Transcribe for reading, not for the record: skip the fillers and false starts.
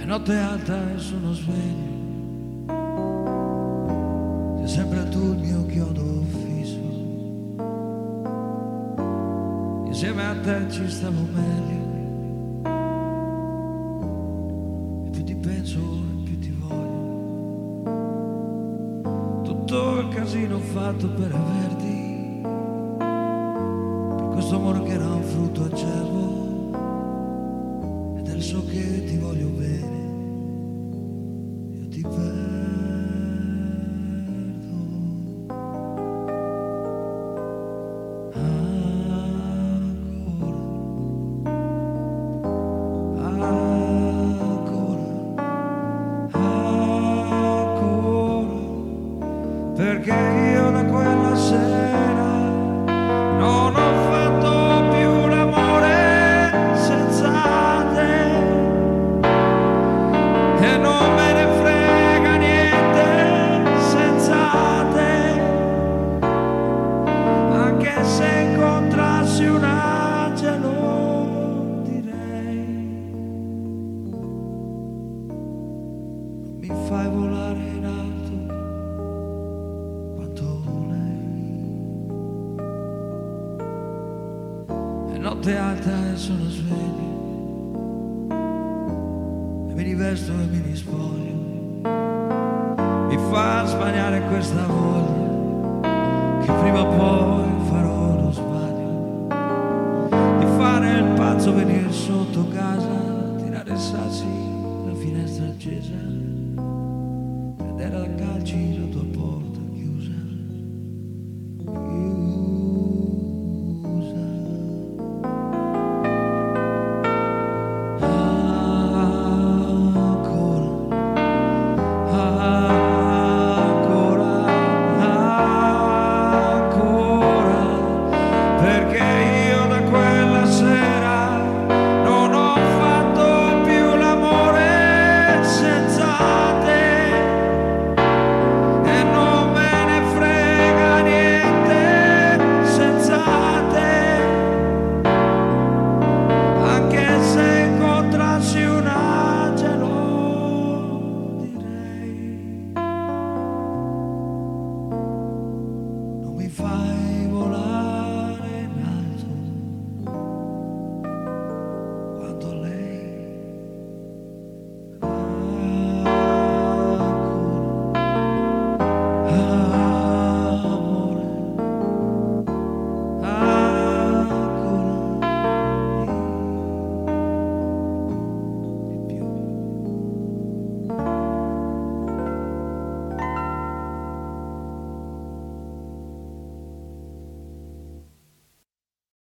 È notte alta e sono sveglio, sei sempre tu il mio chiodo fisso. Insieme a te ci stavo meglio, e più ti penso e più ti voglio. Tutto il casino fatto per averti, per questo amore che era un frutto acerbo. So che ti voglio bene, io ti perdo ancora, perché io da quella sera non ho fatto più l'amore senza te. E non me ne frega niente senza te, anche se incontrassi un angelo direi: non mi fai volare in alto quanto lei. È notte alta e sono sveglio, mi rivesto e mi rispoglio, mi fa sbagliare questa voglia che prima o poi farò lo sbaglio di fare il pazzo, venire sotto casa, tirare sassi, la finestra accesa.